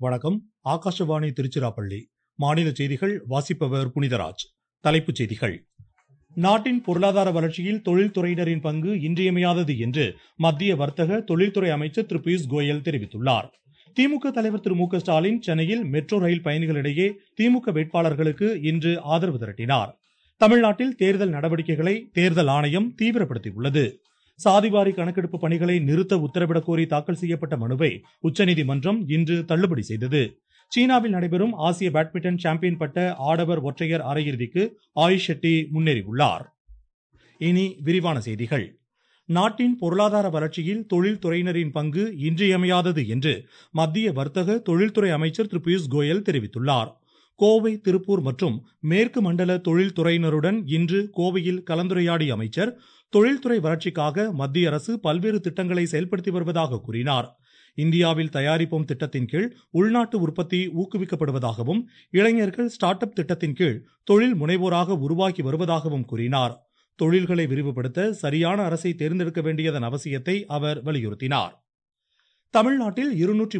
வணக்கம். ஆகாஷவாணி திருச்சிராப்பள்ளி. மாநில செய்திகள் வாசிப்பவர் புனிதராஜ். தலைப்புச் செய்திகள். நாட்டின் பொருளாதார வளர்ச்சியில் தொழில்துறையினரின் பங்கு இன்றியமையாதது என்று மத்திய வர்த்தக தொழில்துறை அமைச்சர் திரு பியூஷ் கோயல் தெரிவித்துள்ளார். திமுக தலைவர் திரு மு.க. ஸ்டாலின் சென்னையில் மெட்ரோ ரயில் பயணிகளிடையே திமுக வேட்பாளர்களுக்கு இன்று ஆதரவு திரட்டினார். தமிழ்நாட்டில் தேர்தல் நடவடிக்கைகளை தேர்தல் ஆணையம் தீவிரப்படுத்தியுள்ளது. சாதிவாரி கணக்கெடுப்பு பணிகளை நிறுத்த உத்தரவிடக் கோரி தாக்கல் செய்யப்பட்ட மனுவை உச்சநீதிமன்றம் இன்று தள்ளுபடி செய்தது. சீனாவில் நடைபெறும் ஆசிய பேட்மிண்டன் சாம்பியன் பட்ட ஆடவர் ஒற்றையர் அரையிறுதிக்கு ஆயுஷ் ஷெட்டி முன்னேறியுள்ளார். இனி விரிவான செய்திகள். நாட்டின் பொருளாதார வளர்ச்சியில் தொழில்துறையினரின் பங்கு இன்றியமையாதது என்று மத்திய வர்த்தக தொழில்துறை அமைச்சர் திரு பியூஷ் கோயல் தெரிவித்துள்ளார். கோவை, திருப்பூர் மற்றும் மேற்கு மண்டல தொழில்துறையினருடன் இன்று கோவையில் கலந்துரையாடிய அமைச்சர் தொழில்துறை வளர்ச்சிக்காக மத்திய அரசு பல்வேறு திட்டங்களை செயல்படுத்தி வருவதாக கூறினார். இந்தியாவில் தயாரிப்போம் திட்டத்தின் கீழ் உள்நாட்டு உற்பத்தி ஊக்குவிக்கப்படுவதாகவும் இளைஞர்கள் ஸ்டார்ட் அப் திட்டத்தின் கீழ் தொழில் முனைவோராக உருவாக்கி வருவதாகவும் கூறினார். தொழில்களை விரிவுபடுத்த சரியான அரசை தேர்ந்தெடுக்க வேண்டியதன் அவசியத்தை அவர் வலியுறுத்தினார். தமிழ்நாட்டில்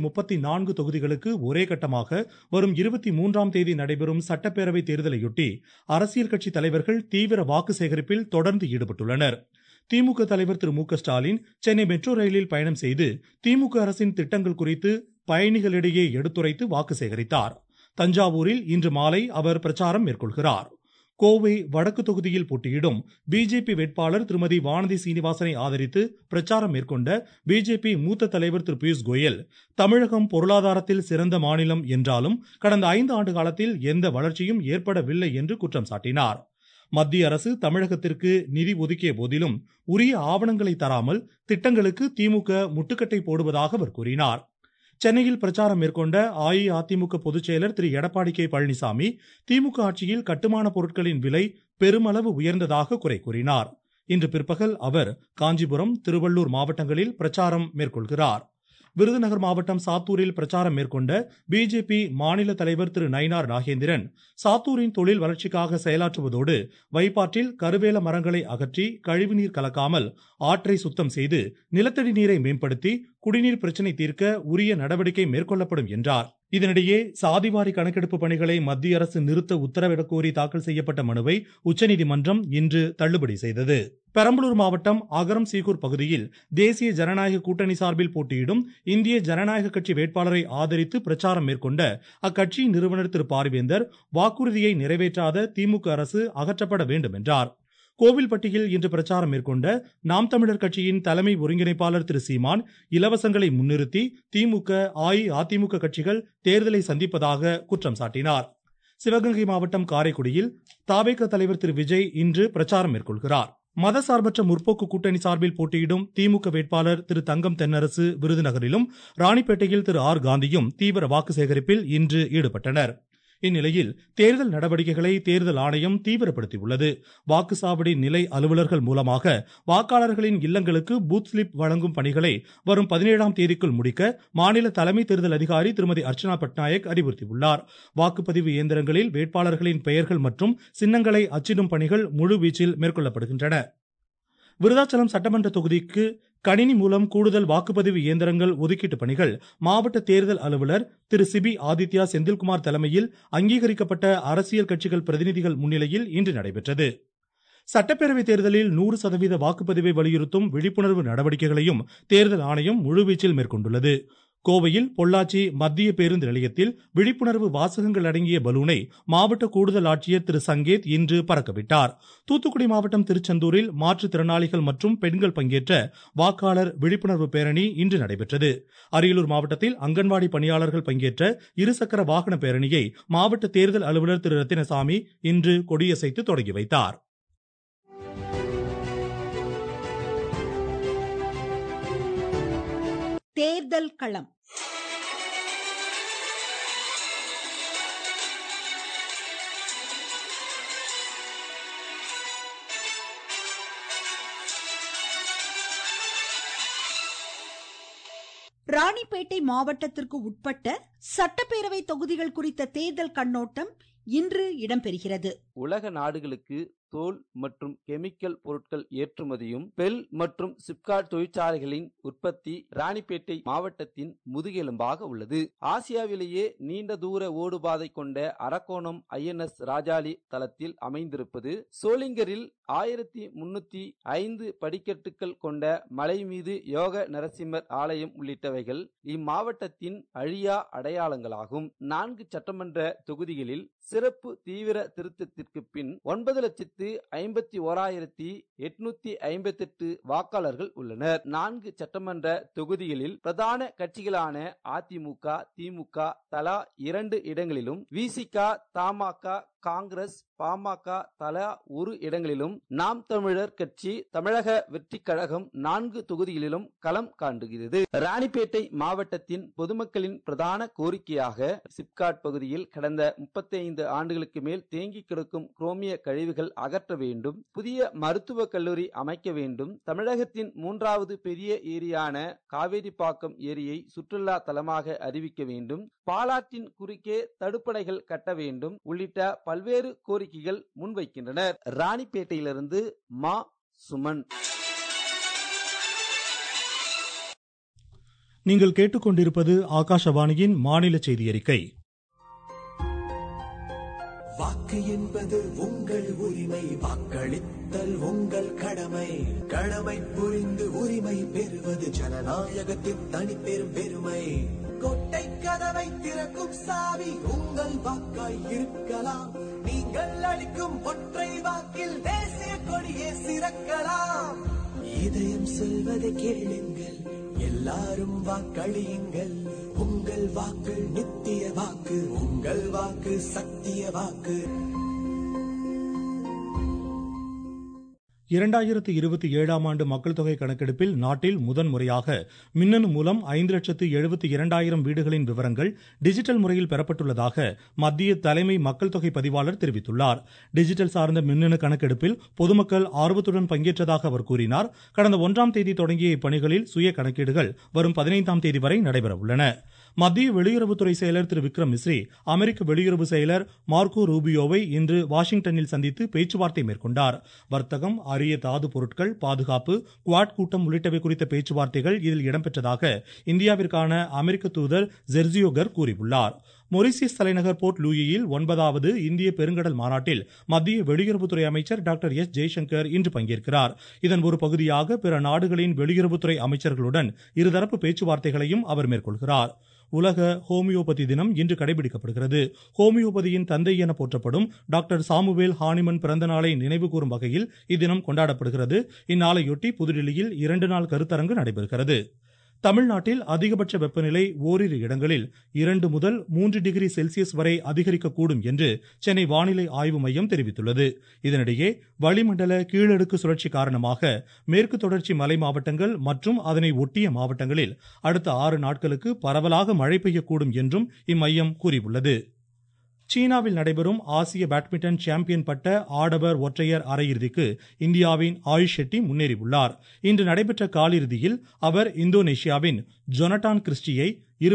234 தொகுதிகளுக்கு ஒரே கட்டமாக வரும் 23ஆம் தேதி நடைபெறும் சட்டப்பேரவை தேர்தலையொட்டி அரசியல் கட்சி தலைவர்கள் தீவிர வாக்கு சேகரிப்பில் தொடர்ந்து ஈடுபட்டுள்ளனர். திமுக தலைவர் திரு மு.க. ஸ்டாலின் சென்னை மெட்ரோ ரயிலில் பயணம் செய்து திமுக அரசின் திட்டங்கள் குறித்து பயணிகளிடையே எடுத்துரைத்து வாக்கு சேகரித்தார். தஞ்சாவூரில் இன்று மாலை அவர் பிரச்சாரம் மேற்கொள்கிறார். கோவை வடக்கு தொகுதியில் போட்டியிடும் பிஜேபி வேட்பாளர் திருமதி வானதி சீனிவாசனை ஆதரித்து பிரச்சாரம் மேற்கொண்ட பிஜேபி மூத்த தலைவர் திரு பியூஷ் கோயல், தமிழகம் பொருளாதாரத்தில் சிறந்த மாநிலம் என்றாலும் கடந்த 5 ஆண்டு காலத்தில் எந்த வளர்ச்சியும் ஏற்படவில்லை என்று குற்றம் சாட்டினார். மத்திய அரசு தமிழகத்திற்கு நிதி ஒதுக்கிய போதிலும் உரிய ஆவணங்களை தராமல் திட்டங்களுக்கு திமுக முட்டுக்கட்டை போடுவதாக அவர் கூறினார். சென்னையில் பிரச்சாரம் மேற்கொண்ட அஇஅதிமுக பொதுச் செயலர் திரு எடப்பாடி கே. பழனிசாமி, திமுக ஆட்சியில் கட்டுமான பொருட்களின் விலை பெருமளவு உயர்ந்ததாக குறை கூறினார். இன்று பிற்பகல் அவர் காஞ்சிபுரம், திருவள்ளூர் மாவட்டங்களில் பிரச்சாரம் மேற்கொள்கிறார். விருதுநகர் மாவட்டம் சாத்தூரில் பிரச்சாரம் மேற்கொண்ட பிஜேபி மாநில தலைவர் திரு நயினார் நாகேந்திரன், சாத்தூரின் தொழில் வளர்ச்சிக்காக செயலாற்றுவதோடு வைப்பாற்றில் கருவேல மரங்களை அகற்றி கழிவுநீர் கலக்காமல் ஆற்றை சுத்தம் செய்து நிலத்தடி நீரை மேம்படுத்தி குடிநீர் பிரச்சினை தீர்க்க உரிய நடவடிக்கை மேற்கொள்ளப்படும் என்றார். இதனிடையே சாதிவாரி கணக்கெடுப்பு பணிகளை மத்திய அரசு நிறுத்த உத்தரவிடக் கோரி தாக்கல் செய்யப்பட்ட மனுவை உச்சநீதிமன்றம் இன்று தள்ளுபடி செய்தது. பெரம்பலூர் மாவட்டம் அகரம் சீகூர் பகுதியில் தேசிய ஜனநாயக கூட்டணி சார்பில் போட்டியிடும் இந்திய ஜனநாயக கட்சி வேட்பாளரை ஆதரித்து பிரச்சாரம் மேற்கொண்ட அக்கட்சியின் நிறுவனர் திரு பாரிவேந்தர், வாக்குறுதியை நிறைவேற்றாத திமுக அரசு அகற்றப்பட வேண்டும் என்றார். கோவில்பட்டியில் இன்று பிரச்சாரம் மேற்கொண்ட நாம் தமிழர் கட்சியின் தலைமை ஒருங்கிணைப்பாளர் திரு சீமான், இலவசங்களை முன்னிறுத்தி திமுக, அஇஅதிமுக கட்சிகள் தேர்தலை சந்திப்பதாக குற்றம் சாட்டினார். சிவகங்கை மாவட்டம் காரைக்குடியில் தவேக தலைவர் திரு விஜய் இன்று பிரச்சாரம் மேற்கொள்கிறார். மதசார்பற்ற முற்போக்கு கூட்டணி சார்பில் போட்டியிடும் திமுக வேட்பாளர் திரு தங்கம் தென்னரசு விருதுநகரிலும், ராணிப்பேட்டையில் திரு ஆர் காந்தியும் தீவிர வாக்கு சேகரிப்பில் இன்று ஈடுபட்டனர். இந்நிலையில் தேர்தல் நடவடிக்கைகளை தேர்தல் ஆணையம் தீவிரப்படுத்தியுள்ளது. வாக்குச்சாவடி நிலை அலுவலர்கள் மூலமாக வாக்காளர்களின் இல்லங்களுக்கு பூத் ஸ்லிப் வழங்கும் பணிகளை வரும் 17ஆம் தேதிக்குள் முடிக்க மாநில தலைமை தேர்தல் அதிகாரி திருமதி அர்ச்சனா பட்நாயக் அறிவுறுத்தியுள்ளார். வாக்குப்பதிவு இயந்திரங்களில் வேட்பாளர்களின் பெயர்கள் மற்றும் சின்னங்களை அச்சிடும் பணிகள் முழுவீச்சில் மேற்கொள்ளப்படுகின்றன. விருதாச்சலம் சட்டமன்ற தொகுதிக்கு கணினி மூலம் கூடுதல் வாக்குப்பதிவு இயந்திரங்கள் ஒதுக்கீட்டு பணிகள் மாவட்ட தேர்தல் அலுவலர் திரு சிபி ஆதித்யா செந்தில்குமார் தலைமையில் அங்கீகரிக்கப்பட்ட அரசியல் கட்சிகள் பிரதிநிதிகள் முன்னிலையில் இன்று நடைபெற்றது. சட்டப்பேரவை தேர்தலில் 100% வாக்குப்பதிவை வலியுறுத்தும் விழிப்புணர்வு நடவடிக்கைகளையும் தேர்தல் ஆணையம் முழுவீச்சில் மேற்கொண்டுள்ளது. கோவையில் பொள்ளாச்சி மத்திய பேருந்து நிலையத்தில் விழிப்புணர்வு வாசகங்கள் அடங்கிய பலூனை மாவட்ட கூடுதல் ஆட்சியர் திரு சங்கேத் இன்று பறக்கவிட்டார். தூத்துக்குடி மாவட்டம் திருச்செந்தூரில் மாற்றுத்திறனாளிகள் மற்றும் பெண்கள் பங்கேற்ற வாக்காளர் விழிப்புணர்வு பேரணி இன்று நடைபெற்றது. அரியலூர் மாவட்டத்தில் அங்கன்வாடி பணியாளர்கள் பங்கேற்ற இருசக்கர வாகன பேரணியை மாவட்ட தேர்தல் அலுவலர் திரு ரத்தினசாமி இன்று கொடியசைத்து தொடங்கி வைத்தார். தேர்தல் களம். ராணிப்பேட்டை மாவட்டத்திற்கு உட்பட்ட சட்டப்பேரவை தொகுதிகள் குறித்த தேர்தல் கண்ணோட்டம் இன்று இடம்பெறுகிறது. உலக நாடுகளுக்கு தோல் மற்றும் கெமிக்கல் பொருட்கள் ஏற்றுமதியும் பெல் மற்றும் சிப்காட் தொழிற்சாலைகளின் உற்பத்தி ராணிப்பேட்டை மாவட்டத்தின் முதுகெலும்பாக உள்ளது. ஆசியாவிலேயே நீண்ட தூர ஓடுபாதை கொண்ட அரக்கோணம் INS ராஜாளி தளத்தில் அமைந்திருப்பது, சோளிங்கரில் 1305 படிக்கட்டுகள் கொண்ட மலை மீது யோக நரசிம்மர் ஆலயம் உள்ளிட்டவைகள் இம்மாவட்டத்தின் அழியா அடையாளங்களாகும். 4 சட்டமன்ற தொகுதிகளில் சிறப்பு தீவிர திருத்தத்திற்கு பின் 9,51,858 வாக்காளர்கள் உள்ளனர். 4 சட்டமன்ற தொகுதிகளில் பிரதான கட்சிகளான அதிமுக, திமுக தலா 2 இடங்களிலும், விசிக, தமாக, காங்கிரஸ், பாமக தலா 1 இடங்களிலும், நாம் தமிழர் கட்சி, தமிழக வெற்றி கழகம் 4 தொகுதிகளிலும் களம் காண்கிறது. ராணிப்பேட்டை மாவட்டத்தின் பொதுமக்களின் பிரதான கோரிக்கையாக சிப்காட் பகுதியில் கடந்த 35 ஆண்டுகளுக்கு மேல் தேங்கி கிடக்கும் குரோமிய கழிவுகள் அகற்ற வேண்டும், புதிய மருத்துவக் கல்லூரி அமைக்க வேண்டும், தமிழகத்தின் 3வது பெரிய ஏரியான காவேரிப்பாக்கம் ஏரியை சுற்றுலா தலமாக அறிவிக்க வேண்டும், பாலாற்றின் குறுக்கே தடுப்பணைகள் கட்ட வேண்டும் உள்ளிட்ட பல்வேறு கோரிக்கைகள் முன்வைக்கின்றனர். ராணிப்பேட்டையிலிருந்து மா. சுமன். நீங்கள் கேட்டுக்கொண்டிருப்பது ஆகாஷவாணியின் மாநில செய்தி அறிக்கை. வாக்கு என்பது உங்கள் உரிமை, வாக்களித்தல் உங்கள் கடமை, கடமை புரிந்து உரிமை பெறுவது ஜனநாயகத்தின் தனிப்பெரும் பெருமை. கோட்டை கதவை திறக்கும் சாவி உங்கள் வாக்காய் இருக்கலாம், நீங்கள் அளிக்கும் ஒற்றை வாக்கில் தேசிய கொடியே சிறக்கலாம். இதயம் சொல்வதை கேளுங்கள், எல்லாரும் வாக்களியுங்கள், உங்கள் வாக்கு நித்திய வாக்கு, உங்கள் வாக்கு சத்திய வாக்கு. 2027ஆம் ஆண்டு மக்கள் தொகை கணக்கெடுப்பில் நாட்டில் முதன்முறையாக மின்னணு மூலம் 5,72,000 வீடுகளின் விவரங்கள் டிஜிட்டல் முறையில் பெறப்பட்டுள்ளதாக மத்திய தலைமை மக்கள் தொகை பதிவாளர் தெரிவித்துள்ளார். டிஜிட்டல் சார்ந்த மின்னணு கணக்கெடுப்பில் பொதுமக்கள் ஆர்வத்துடன் பங்கேற்றதாக அவர் கூறினார். கடந்த 1ஆம் தேதி தொடங்கிய இப்பணிகளில் சுய கணக்கீடுகள் வரும் 15ஆம் தேதி வரை நடைபெற உள்ளன. மத்திய வெளியுறவுத்துறை செயலர் திரு விக்ரம் மிஸ்ரி அமெரிக்க வெளியுறவு செயலர் மார்க்கோ ரூபியோவை இன்று வாஷிங்டனில் சந்தித்து பேச்சுவார்த்தை மேற்கொண்டார். வர்த்தகம், அரிய தாது பொருட்கள், பாதுகாப்பு, குவாட் கூட்டம் உள்ளிட்டவை குறித்த பேச்சுவார்த்தைகள் இதில் இடம்பெற்றதாக இந்தியாவிற்கான அமெரிக்க தூதர் செர்ஜியோ கர் கூறியுள்ளார். மொரீசியஸ் தலைநகர் போர்ட் லூயியில் 9வது இந்திய பெருங்கடல் மாநாட்டில் மத்திய வெளியுறவுத்துறை அமைச்சர் டாக்டர் எஸ் ஜெய்சங்கர் இன்று பங்கேற்கிறார். இதன் ஒரு பகுதியாக பிற நாடுகளின் வெளியுறவுத்துறை அமைச்சர்களுடன் இருதரப்பு பேச்சுவார்த்தைகளையும் அவர் மேற்கொள்கிறார். உலக ஹோமியோபதி தினம் இன்று கடைபிடிக்கப்படுகிறது. ஹோமியோபதியின் தந்தை என போற்றப்படும் டாக்டர் சாமுவேல் ஹானிமன் பிறந்த நாளை நினைவு கூறும் வகையில் இத்தினம் கொண்டாடப்படுகிறது. இந்நாளையொட்டி புதுடில்லியில் 2 நாள் கருத்தரங்கு நடைபெறுகிறது. தமிழ்நாட்டில் அதிகபட்ச வெப்பநிலை ஓரிரு இடங்களில் 2 முதல் 3 டிகிரி செல்சியஸ் வரை அதிகரிக்கக்கூடும் என்று சென்னை வானிலை ஆய்வு மையம் தெரிவித்துள்ளது. இதனிடையே வளிமண்டல கீழடுக்கு சுழற்சி காரணமாக மேற்கு தொடர்ச்சி மலை மாவட்டங்கள் மற்றும் அதனை ஒட்டிய மாவட்டங்களில் அடுத்த 6 நாட்களுக்கு பரவலாக மழை பெய்யக்கூடும் என்றும் இம்மையம் கூறியுள்ளது. சீனாவில் நடைபெறும் ஆசிய பேட்மிண்டன் சாம்பியன் பட்ட ஆடவர் ஒற்றையர் அரையிறுதிக்கு இந்தியாவின் ஆயுஷ் ஷெட்டி முன்னேறியுள்ளார். இன்று நடைபெற்ற காலிறுதியில் அவர் இந்தோனேஷியாவின் ஜொனட்டான் கிறிஸ்டியை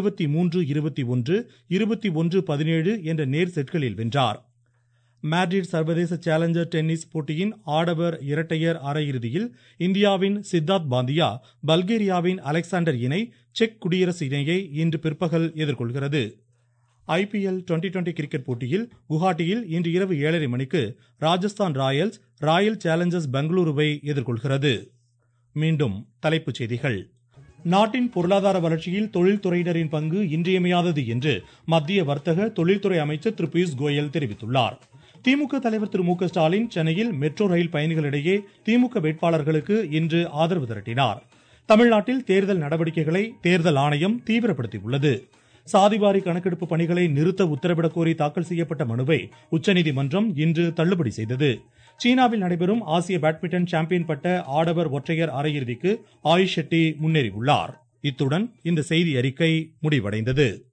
23-21, 21-17 என்ற நேர் செட்களில் வென்றார். மேட்ரிட் சர்வதேச சேலஞ்சர் டென்னிஸ் போட்டியின் ஆடவர் இரட்டையர் அரையிறுதியில் இந்தியாவின் சித்தார்த் பாந்தியா பல்கேரியாவின் அலெக்சாண்டர் இணை செக் குடியரசு இணையை இன்று பிற்பகல் எதிர்கொள்கிறது. IPL 2020 கிரிக்கெட் போட்டியில் குவஹாட்டியில் இன்று இரவு 7:30 மணிக்கு ராஜஸ்தான் ராயல்ஸ் ராயல் சேலஞ்சர்ஸ் பெங்களூருவை எதிர்கொள்கிறது. மீண்டும் தலைப்புச் செய்திகள். நாட்டின் பொருளாதார வளர்ச்சியில் தொழில்துறையினரின் பங்கு இன்றியமையாதது என்று மத்திய வர்த்தக தொழில்துறை அமைச்சர் திரு பியூஷ் கோயல் தெரிவித்துள்ளார். திமுக தலைவர் திரு மு க ஸ்டாலின் சென்னையில் மெட்ரோ ரயில் பயணிகளிடையே திமுக வேட்பாளர்களுக்கு இன்று ஆதரவு திரட்டினார். தமிழ்நாட்டில் தேர்தல் நடவடிக்கைகளை தேர்தல் ஆணையம் தீவிரப்படுத்தியுள்ளது. சாதிவாரி கணக்கெடுப்பு பணிகளை நிறுத்த உத்தரவிடக் கோரி தாக்கல் செய்யப்பட்ட மனுவை உச்சநீதிமன்றம் இன்று தள்ளுபடி செய்தது. சீனாவில் நடைபெறும் ஆசிய பேட்மிண்டன் சாம்பியன் பட்ட ஆடவர் ஒற்றையர் அரையிறுதிக்கு ஆயுஷ் ஷெட்டி முன்னேறியுள்ளார். இத்துடன் இந்த செய்தி அறிக்கை முடிவடைந்தது.